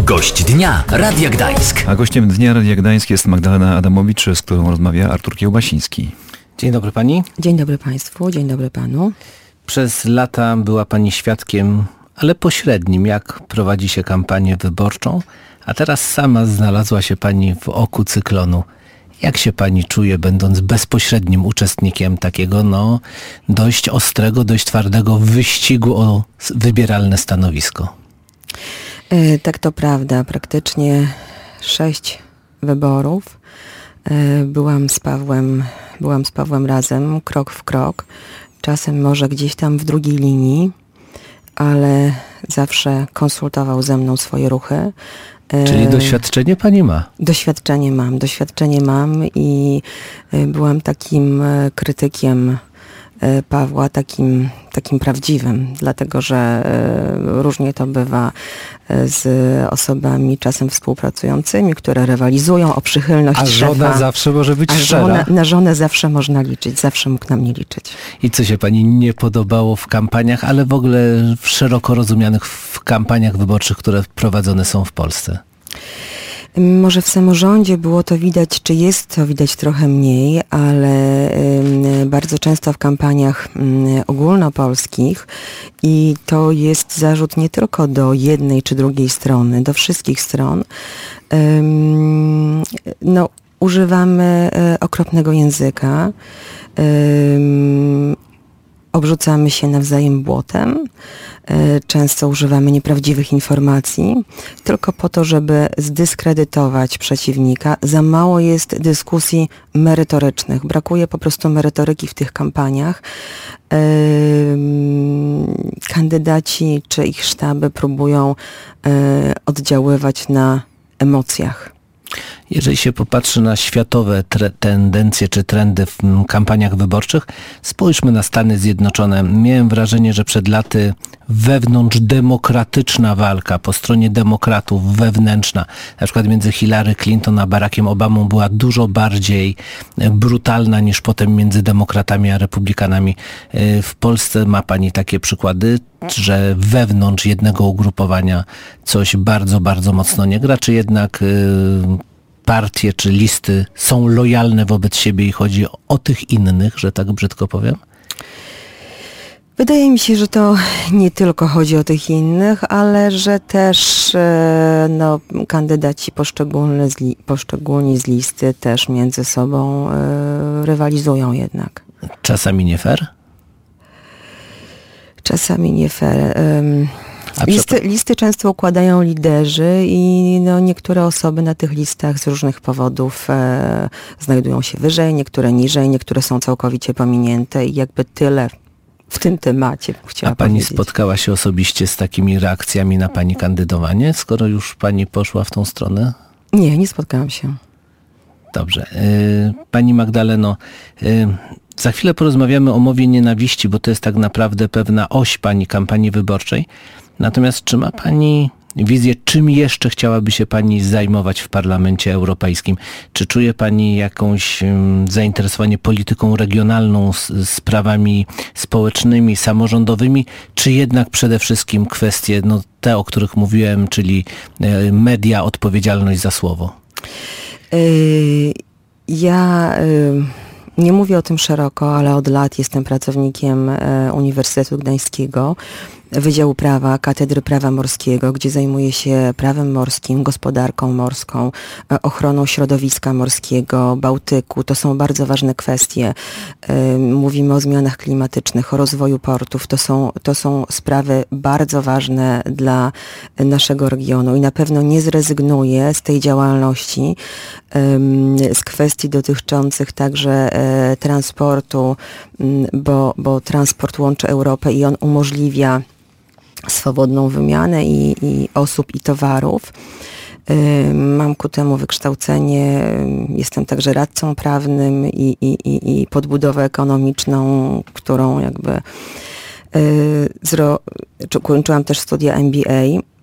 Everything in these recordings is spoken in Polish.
Gość dnia Radia Gdańsk. A gościem dnia Radia Gdańsk jest Magdalena Adamowicz, z którą rozmawia Artur Kiełbasiński. Dzień dobry pani. Dzień dobry państwu, dzień dobry panu. Przez lata była pani świadkiem, ale pośrednim, jak prowadzi się kampanię wyborczą, a teraz sama znalazła się pani w oku cyklonu. Jak się pani czuje, będąc bezpośrednim uczestnikiem takiego, dość ostrego, dość twardego wyścigu o wybieralne stanowisko? Tak, to prawda. Praktycznie 6 wyborów. Byłam z Pawłem razem, krok w krok. Czasem może gdzieś tam w drugiej linii, ale zawsze konsultował ze mną swoje ruchy. Czyli doświadczenie pani ma? Doświadczenie mam i byłam takim krytykiem Pawła, takim prawdziwym, dlatego że różnie to bywa z osobami czasem współpracującymi, które rywalizują o przychylność szefa. A żona zawsze może być szczera. Na żonę zawsze można liczyć, zawsze mógł na mnie liczyć. I co się pani nie podobało w kampaniach, ale w ogóle w szeroko rozumianych w kampaniach wyborczych, które prowadzone są w Polsce? Może w samorządzie było to widać, czy jest to widać trochę mniej, ale bardzo często w kampaniach ogólnopolskich i to jest zarzut nie tylko do jednej czy drugiej strony, do wszystkich stron. Używamy okropnego języka, obrzucamy się nawzajem błotem, często używamy nieprawdziwych informacji, tylko po to, żeby zdyskredytować przeciwnika. Za mało jest dyskusji merytorycznych. Brakuje po prostu merytoryki w tych kampaniach. Kandydaci czy ich sztaby próbują oddziaływać na emocjach. Jeżeli się popatrzy na światowe tendencje czy trendy w kampaniach wyborczych, spójrzmy na Stany Zjednoczone. Miałem wrażenie, że przed laty wewnątrzdemokratyczna walka po stronie demokratów, wewnętrzna, na przykład między Hillary Clinton a Barackiem Obamą, była dużo bardziej brutalna niż potem między demokratami a republikanami. W Polsce ma pani takie przykłady, że wewnątrz jednego ugrupowania coś bardzo, bardzo mocno nie gra, czy jednak partie czy listy są lojalne wobec siebie i chodzi o tych innych, że tak brzydko powiem? Wydaje mi się, że to nie tylko chodzi o tych innych, ale że też kandydaci poszczególni z listy też między sobą rywalizują jednak. Czasami nie fair? Czasami nie fair. Listy często układają liderzy i niektóre osoby na tych listach z różnych powodów znajdują się wyżej, niektóre niżej, niektóre są całkowicie pominięte i jakby tyle w tym temacie chciałam powiedzieć. A pani spotkała się osobiście z takimi reakcjami na pani kandydowanie, skoro już pani poszła w tą stronę? Nie spotkałam się. Dobrze. Pani Magdaleno, za chwilę porozmawiamy o mowie nienawiści, bo to jest tak naprawdę pewna oś pani kampanii wyborczej. Natomiast czy ma pani wizję, czym jeszcze chciałaby się pani zajmować w Parlamencie Europejskim? Czy czuje pani jakąś zainteresowanie polityką regionalną, sprawami społecznymi, samorządowymi, czy jednak przede wszystkim kwestie, te, o których mówiłem, czyli media, odpowiedzialność za słowo? Nie mówię o tym szeroko, ale od lat jestem pracownikiem Uniwersytetu Gdańskiego, Wydziału Prawa, Katedry Prawa Morskiego, gdzie zajmuję się prawem morskim, gospodarką morską, ochroną środowiska morskiego, Bałtyku. To są bardzo ważne kwestie. Mówimy o zmianach klimatycznych, o rozwoju portów. To są sprawy bardzo ważne dla naszego regionu i na pewno nie zrezygnuję z tej działalności, z kwestii dotyczących także transportu, bo transport łączy Europę i on umożliwia swobodną wymianę i osób i towarów. Mam ku temu wykształcenie, jestem także radcą prawnym i podbudowę ekonomiczną, którą jakby kończyłam też studia MBA.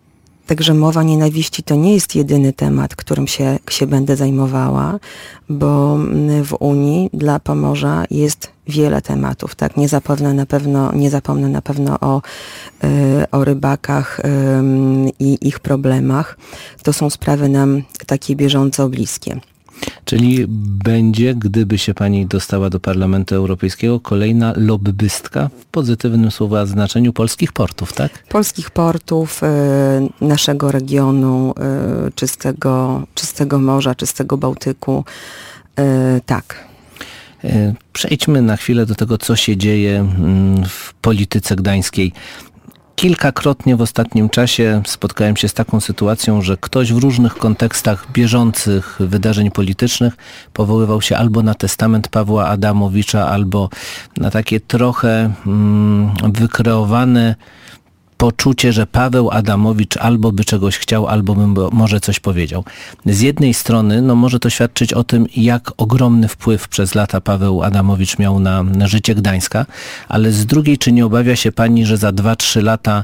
Także mowa nienawiści to nie jest jedyny temat, którym się będę zajmowała, bo w Unii dla Pomorza jest wiele tematów, tak? Nie zapomnę na pewno o rybakach i ich problemach. To są sprawy nam takie bieżąco bliskie. Czyli będzie, gdyby się pani dostała do Parlamentu Europejskiego, kolejna lobbystka w pozytywnym słowa znaczeniu polskich portów, tak? Polskich portów, naszego regionu, czystego morza, czystego Bałtyku, tak. Przejdźmy na chwilę do tego, co się dzieje w polityce gdańskiej. Kilkakrotnie w ostatnim czasie spotkałem się z taką sytuacją, że ktoś w różnych kontekstach bieżących wydarzeń politycznych powoływał się albo na testament Pawła Adamowicza, albo na takie trochę wykreowane poczucie, że Paweł Adamowicz albo by czegoś chciał, albo by może coś powiedział. Z jednej strony może to świadczyć o tym, jak ogromny wpływ przez lata Paweł Adamowicz miał na życie Gdańska, ale z drugiej, czy nie obawia się pani, że za 2-3 lata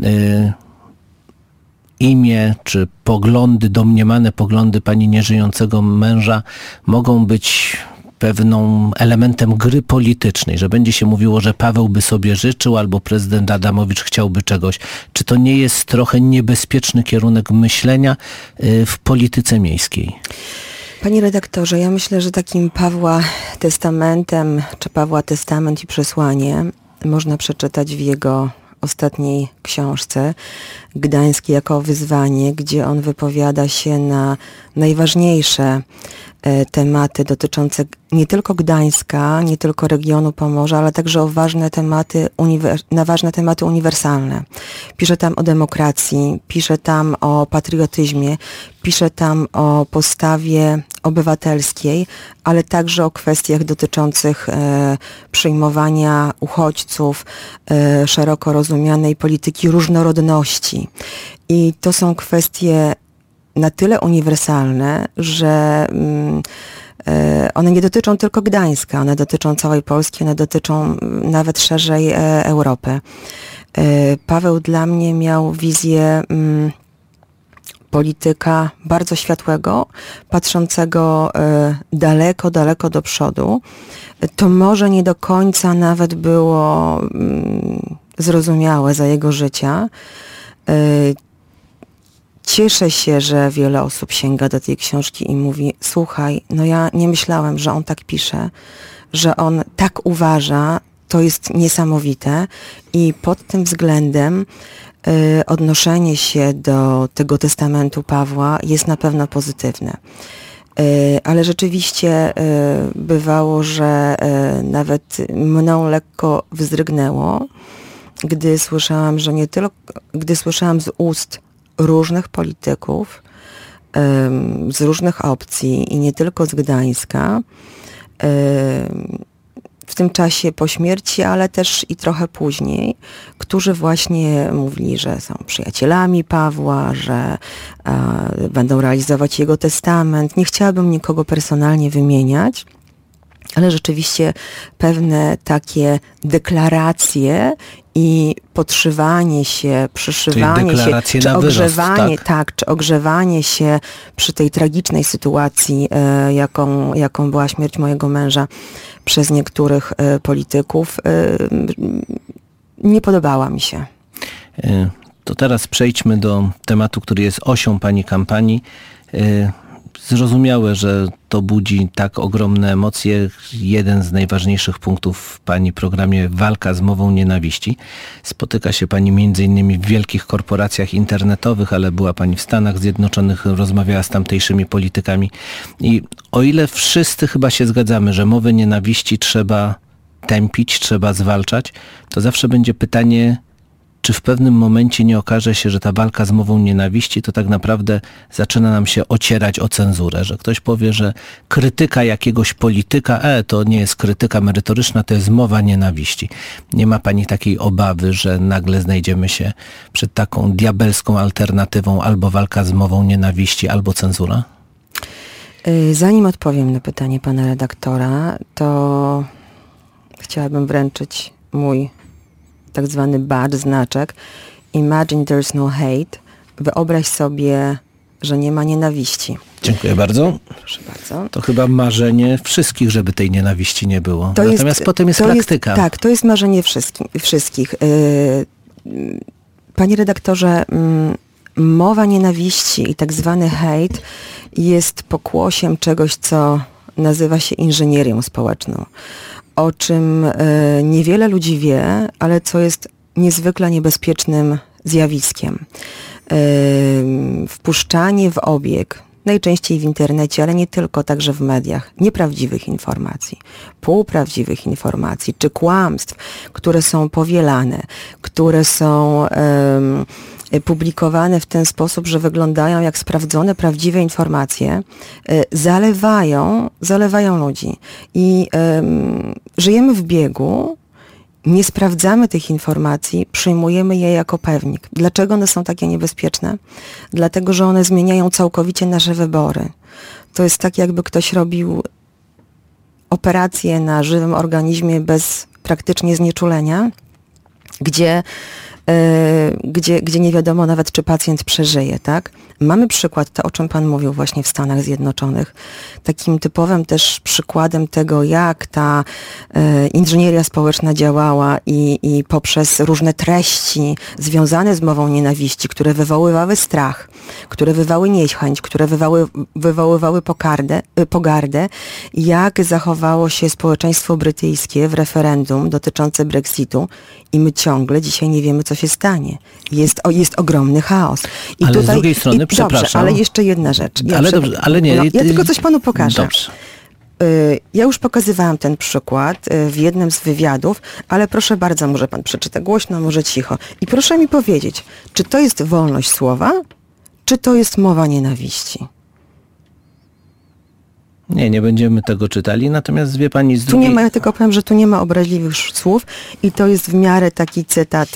imię czy poglądy, domniemane poglądy pani nieżyjącego męża mogą być pewną elementem gry politycznej, że będzie się mówiło, że Paweł by sobie życzył albo prezydent Adamowicz chciałby czegoś. Czy to nie jest trochę niebezpieczny kierunek myślenia w polityce miejskiej? Panie redaktorze, ja myślę, że takim Pawła testamentem, czy Pawła testament i przesłanie można przeczytać w jego ostatniej książce Gdańsk jako wyzwanie, gdzie on wypowiada się na najważniejsze tematy dotyczące nie tylko Gdańska, nie tylko regionu Pomorza, ale także o ważne tematy uniwersalne. Pisze tam o demokracji, pisze tam o patriotyzmie, pisze tam o postawie obywatelskiej, ale także o kwestiach dotyczących przyjmowania uchodźców, szeroko rozumianej polityki różnorodności. I to są kwestie na tyle uniwersalne, że one nie dotyczą tylko Gdańska, one dotyczą całej Polski, one dotyczą nawet szerzej Europy. Paweł dla mnie miał wizję polityka bardzo światłego, patrzącego daleko, daleko do przodu. To może nie do końca nawet było zrozumiałe za jego życia. Cieszę się, że wiele osób sięga do tej książki i mówi: słuchaj, ja nie myślałem, że on tak pisze, że on tak uważa, to jest niesamowite i pod tym względem odnoszenie się do tego testamentu Pawła jest na pewno pozytywne. Ale rzeczywiście bywało, że nawet mną lekko wzdrygnęło, gdy słyszałam z ust różnych polityków, z różnych opcji i nie tylko z Gdańska, w tym czasie po śmierci, ale też i trochę później, którzy właśnie mówili, że są przyjacielami Pawła, że będą realizować jego testament. Nie chciałabym nikogo personalnie wymieniać, ale rzeczywiście pewne takie deklaracje i podszywanie się, przyszywanie się, czy ogrzewanie, czy ogrzewanie się przy tej tragicznej sytuacji, jaką była śmierć mojego męża przez niektórych polityków, nie podobała mi się. To teraz przejdźmy do tematu, który jest osią pani kampanii. Zrozumiałe, że to budzi tak ogromne emocje. Jeden z najważniejszych punktów w pani programie: walka z mową nienawiści. Spotyka się pani m.in. w wielkich korporacjach internetowych, ale była pani w Stanach Zjednoczonych, rozmawiała z tamtejszymi politykami. I o ile wszyscy chyba się zgadzamy, że mowę nienawiści trzeba tępić, trzeba zwalczać, to zawsze będzie pytanie, czy w pewnym momencie nie okaże się, że ta walka z mową nienawiści to tak naprawdę zaczyna nam się ocierać o cenzurę, że ktoś powie, że krytyka jakiegoś polityka, to nie jest krytyka merytoryczna, to jest mowa nienawiści. Nie ma pani takiej obawy, że nagle znajdziemy się przed taką diabelską alternatywą: albo walka z mową nienawiści, albo cenzura? Zanim odpowiem na pytanie pana redaktora, to chciałabym wręczyć mój tak zwany badge, znaczek Imagine There's No Hate, Wyobraź sobie, że nie ma nienawiści. Dziękuję bardzo. Proszę bardzo. To chyba marzenie wszystkich, żeby tej nienawiści nie było. Natomiast potem jest praktyka. Tak, to jest marzenie wszystkich. Panie redaktorze, mowa nienawiści i tak zwany hejt jest pokłosiem czegoś, co nazywa się inżynierią społeczną, o czym niewiele ludzi wie, ale co jest niezwykle niebezpiecznym zjawiskiem. Wpuszczanie w obieg, najczęściej w internecie, ale nie tylko, także w mediach, nieprawdziwych informacji, półprawdziwych informacji, czy kłamstw, które są powielane, które są publikowane w ten sposób, że wyglądają jak sprawdzone, prawdziwe informacje, zalewają ludzi. I żyjemy w biegu, nie sprawdzamy tych informacji, przyjmujemy je jako pewnik. Dlaczego one są takie niebezpieczne? Dlatego, że one zmieniają całkowicie nasze wybory. To jest tak, jakby ktoś robił operację na żywym organizmie bez praktycznie znieczulenia, gdzie nie wiadomo nawet, czy pacjent przeżyje, tak? Mamy przykład, to o czym Pan mówił właśnie w Stanach Zjednoczonych. Takim typowym też przykładem tego, jak ta inżynieria społeczna działała i poprzez różne treści związane z mową nienawiści, które wywoływały strach, które wywoływały niechęć, które wywoływały pogardę, jak zachowało się społeczeństwo brytyjskie w referendum dotyczące Brexitu i my ciągle dzisiaj nie wiemy, co się stanie. Jest ogromny chaos. I ale tutaj, z drugiej strony, przepraszam. Dobrze, ale jeszcze jedna rzecz. Ale nie. Ja tylko coś Panu pokażę. Dobrze. Ja już pokazywałam ten przykład w jednym z wywiadów, ale proszę bardzo, może Pan przeczyta głośno, może cicho. I proszę mi powiedzieć, czy to jest wolność słowa, czy to jest mowa nienawiści? Nie będziemy tego czytali, natomiast wie Pani z drugiej... Tu nie ma, ja tylko powiem, że tu nie ma obraźliwych słów i to jest w miarę taki cytat,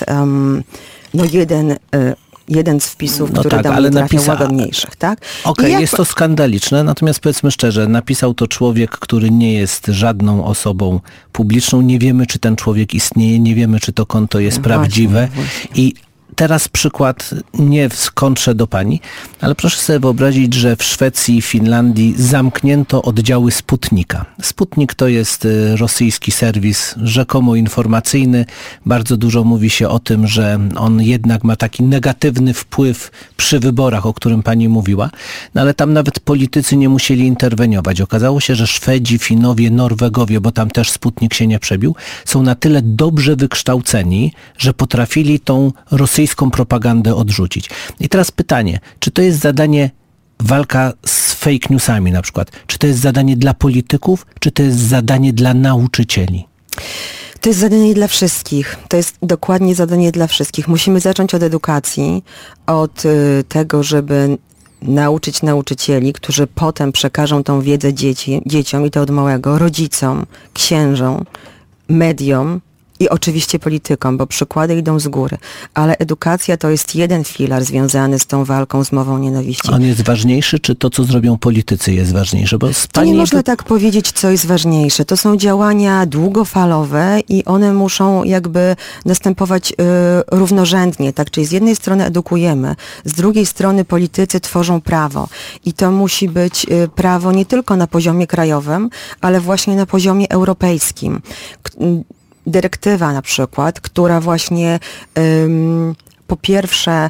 jeden z wpisów, który tak, do mnie trafiał łagodniejszych, tak? Okej, jest to skandaliczne, natomiast powiedzmy szczerze, napisał to człowiek, który nie jest żadną osobą publiczną, nie wiemy, czy ten człowiek istnieje, nie wiemy, czy to konto jest prawdziwe i teraz przykład nie w kontrze do Pani, ale proszę sobie wyobrazić, że w Szwecji i Finlandii zamknięto oddziały Sputnika. Sputnik to jest rosyjski serwis rzekomo informacyjny. Bardzo dużo mówi się o tym, że on jednak ma taki negatywny wpływ przy wyborach, o którym Pani mówiła. No ale tam nawet politycy nie musieli interweniować. Okazało się, że Szwedzi, Finowie, Norwegowie, bo tam też Sputnik się nie przebił, są na tyle dobrze wykształceni, że potrafili tą rosyjską propagandę odrzucić. I teraz pytanie, czy to jest zadanie walka z fake newsami na przykład? Czy to jest zadanie dla polityków, czy to jest zadanie dla nauczycieli? To jest zadanie dla wszystkich. To jest dokładnie zadanie dla wszystkich. Musimy zacząć od edukacji, od tego, żeby nauczyć nauczycieli, którzy potem przekażą tą wiedzę dzieciom i to od małego, rodzicom, księżom, mediom, i oczywiście politykom, bo przykłady idą z góry. Ale edukacja to jest jeden filar związany z tą walką z mową nienawiści. On jest ważniejszy, czy to, co zrobią politycy, jest ważniejsze? Bo to nie można tak powiedzieć, co jest ważniejsze. To są działania długofalowe i one muszą jakby następować równorzędnie. Tak? Czyli z jednej strony edukujemy, z drugiej strony politycy tworzą prawo. I to musi być prawo nie tylko na poziomie krajowym, ale właśnie na poziomie europejskim. Dyrektywa na przykład, która właśnie po pierwsze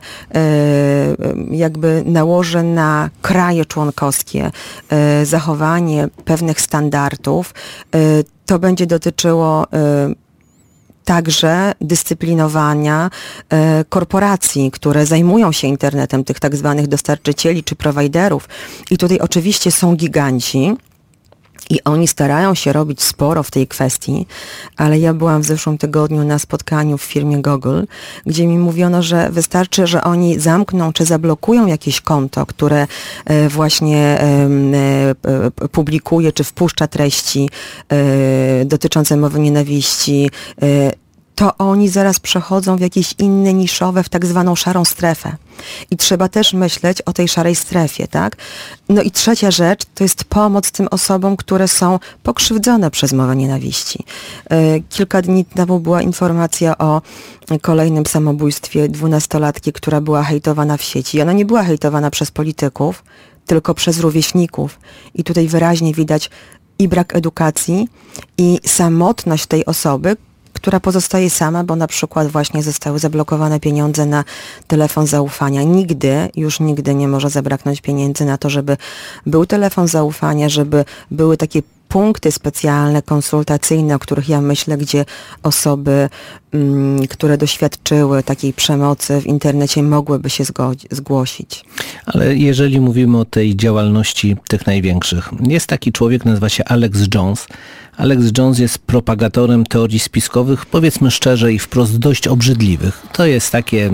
jakby nałoży na kraje członkowskie zachowanie pewnych standardów, to będzie dotyczyło także dyscyplinowania korporacji, które zajmują się internetem, tych tak zwanych dostarczycieli czy prowajderów. I tutaj oczywiście są giganci, i oni starają się robić sporo w tej kwestii, ale ja byłam w zeszłym tygodniu na spotkaniu w firmie Google, gdzie mi mówiono, że wystarczy, że oni zamkną czy zablokują jakieś konto, które właśnie publikuje czy wpuszcza treści dotyczące mowy nienawiści, to oni zaraz przechodzą w jakieś inne niszowe, w tak zwaną szarą strefę. I trzeba też myśleć o tej szarej strefie, tak? No i trzecia rzecz, to jest pomoc tym osobom, które są pokrzywdzone przez mowę nienawiści. Kilka dni temu była informacja o kolejnym samobójstwie 12-latki, która była hejtowana w sieci. I ona nie była hejtowana przez polityków, tylko przez rówieśników. I tutaj wyraźnie widać i brak edukacji, i samotność tej osoby, która pozostaje sama, bo na przykład właśnie zostały zablokowane pieniądze na telefon zaufania. Już nigdy nie może zabraknąć pieniędzy na to, żeby był telefon zaufania, żeby były takie punkty specjalne, konsultacyjne, o których ja myślę, gdzie osoby, które doświadczyły takiej przemocy w internecie, mogłyby się zgłosić. Ale jeżeli mówimy o tej działalności tych największych, jest taki człowiek, nazywa się Alex Jones. Alex Jones jest propagatorem teorii spiskowych, powiedzmy szczerze i wprost dość obrzydliwych. To jest takie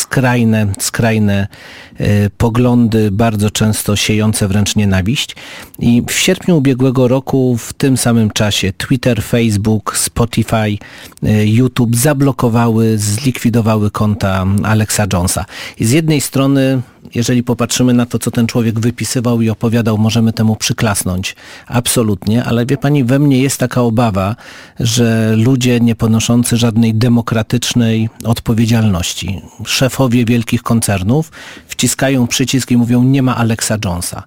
skrajne poglądy, bardzo często siejące wręcz nienawiść. I w sierpniu ubiegłego roku, w tym samym czasie, Twitter, Facebook, Spotify, YouTube zlikwidowały konta Alexa Jonesa. I z jednej strony, jeżeli popatrzymy na to, co ten człowiek wypisywał i opowiadał, możemy temu przyklasnąć. Absolutnie, ale wie pani, we mnie jest taka obawa, że ludzie nie ponoszący żadnej demokratycznej odpowiedzialności, szefowie wielkich koncernów wciskają przycisk i mówią: nie ma Alexa Jonesa.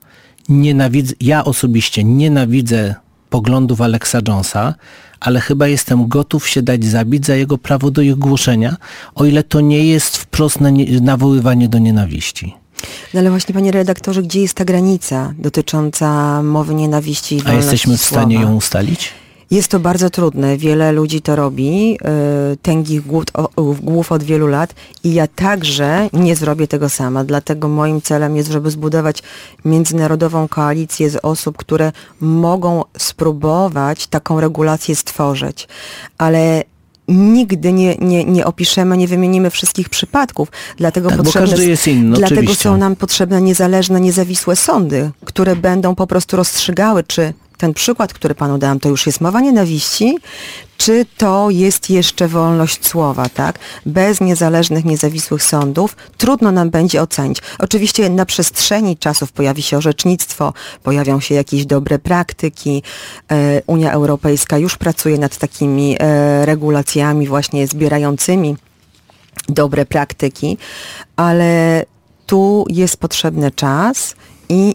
Ja osobiście nienawidzę poglądów Alexa Jonesa, ale chyba jestem gotów się dać zabić za jego prawo do ich głoszenia, o ile to nie jest wprost nawoływanie do nienawiści. No ale właśnie, panie redaktorze, gdzie jest ta granica dotycząca mowy nienawiści i wolności słowa? A jesteśmy w stanie ją ustalić? Jest to bardzo trudne. Wiele ludzi to robi, tęgich głów od wielu lat, i ja także nie zrobię tego sama. Dlatego moim celem jest, żeby zbudować międzynarodową koalicję z osób, które mogą spróbować taką regulację stworzyć. Ale nigdy nie opiszemy, nie wymienimy wszystkich przypadków. Dlatego bo każdy jest inny, dlatego oczywiście. są nam potrzebne niezależne, niezawisłe sądy, które będą po prostu rozstrzygały, czy ten przykład, który panu dałam, to już jest mowa nienawiści, czy to jest jeszcze wolność słowa, tak? Bez niezależnych, niezawisłych sądów trudno nam będzie ocenić. Oczywiście na przestrzeni czasów pojawi się orzecznictwo, pojawią się jakieś dobre praktyki. Unia Europejska już pracuje nad takimi regulacjami właśnie zbierającymi dobre praktyki, ale tu jest potrzebny czas i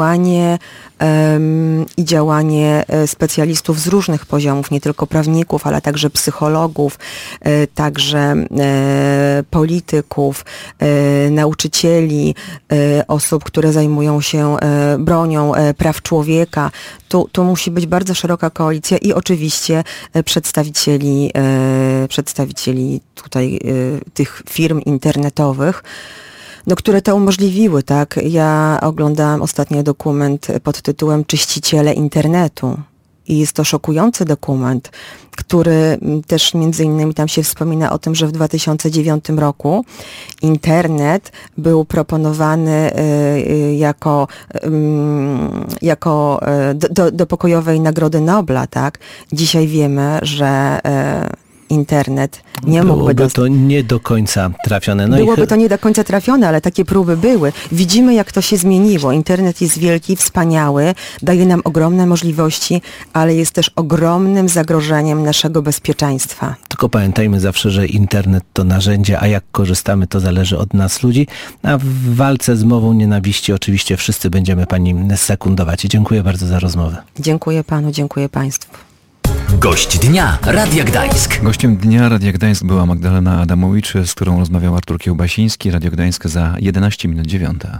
działanie specjalistów z różnych poziomów, nie tylko prawników, ale także psychologów, także polityków, nauczycieli, osób, które zajmują się bronią praw człowieka. Tu musi być bardzo szeroka koalicja i oczywiście przedstawicieli tutaj tych firm internetowych, które to umożliwiły, tak? Ja oglądałam ostatnio dokument pod tytułem Czyściciele internetu. I jest to szokujący dokument, który też między innymi tam się wspomina o tym, że w 2009 roku internet był proponowany do pokojowej Nagrody Nobla, tak? Dzisiaj wiemy, że internet nie mógłby Byłoby to nie do końca trafione. Byłoby to nie do końca trafione, ale takie próby były. Widzimy, jak to się zmieniło. Internet jest wielki, wspaniały, daje nam ogromne możliwości, ale jest też ogromnym zagrożeniem naszego bezpieczeństwa. Tylko pamiętajmy zawsze, że internet to narzędzie, a jak korzystamy, to zależy od nas, ludzi. A w walce z mową nienawiści oczywiście wszyscy będziemy pani sekundować. Dziękuję bardzo za rozmowę. Dziękuję panu, dziękuję państwu. Gość dnia Radia Gdańsk. Gościem dnia Radia Gdańsk była Magdalena Adamowicz, z którą rozmawiał Artur Kiełbasiński. Radio Gdańsk za 11 minut 9.